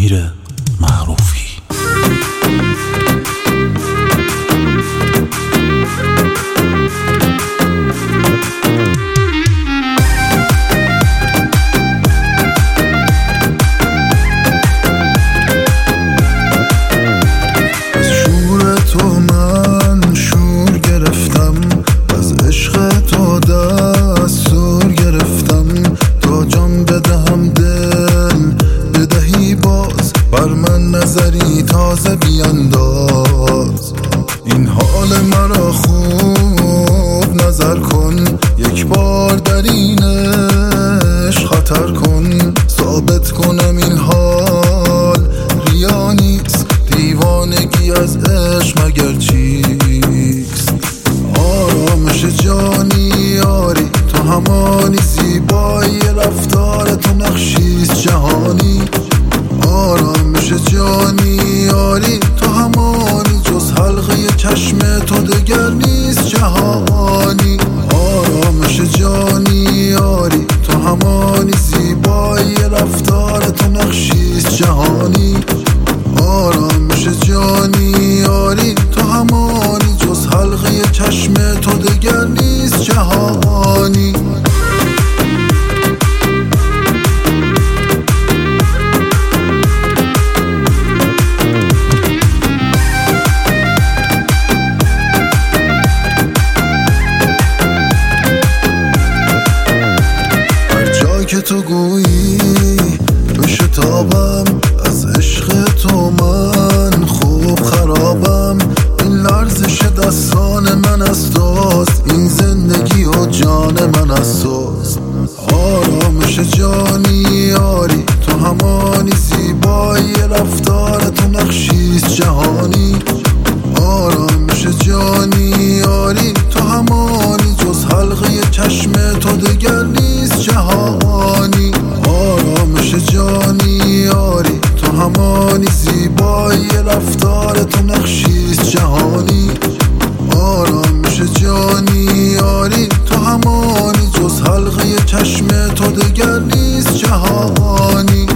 امیر معروفی. نظری تازه بیانداز، این حال مرا خوب نظر کن، یک بار در این عشق خطر کن، ثابت کنم این حال ریا نیست، دیوانگی از عشق مگر چیست؟ آرامش جانی یاری تو همانی، زیبایی رفتار تو نقشیست جهانی، آرامش جانی یاری تو همانی، جز حلقه چشم تو دگر نیست جهانی، آرامش جانی یاری تو همانی، زیبایی رفتار تو نقشیست جهانی، آرامش جانی یاری تو همانی، جز حلقه چشم تو دگر نیست جهانی. که تو گویی بشتابم از عشق تو، من خوب خرابم، این لرزش دستان من از توست، این زندگی و جان من از توست، آرامش جانی یاری تو همانی، زیبایی رفتار تو نقشیست جهانی، آرامش جانی یاری تو همانی، جز حلقه چشم تو دگر نیست جهانی، آرامش جانی یاری تو همانی، زیبایی رفتار تو نقشیست جهانی، آرامش جانی یاری تو همانی، جز حلقه چشم تو دگر نیست جهانی.